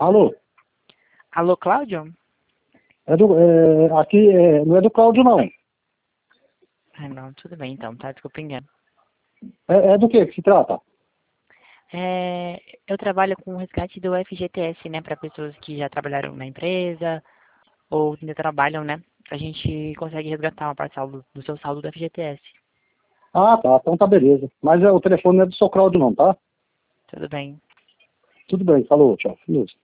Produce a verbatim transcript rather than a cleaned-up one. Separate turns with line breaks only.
Alô?
Alô, Cláudio?
É do, é, aqui é, não é do Cláudio, não.
Ah, não, tudo bem então, tá? Desculpa o engano.
É, é do que que se trata?
É, eu trabalho com o resgate do F G T S, né, para pessoas que já trabalharam na empresa ou ainda trabalham, né? A gente consegue resgatar uma parcela do, do seu saldo do F G T S.
Ah, tá. Então tá beleza. Mas é, o telefone não é do seu Cláudio, não, tá?
Tudo bem.
Tudo bem. Falou, tchau. Beleza.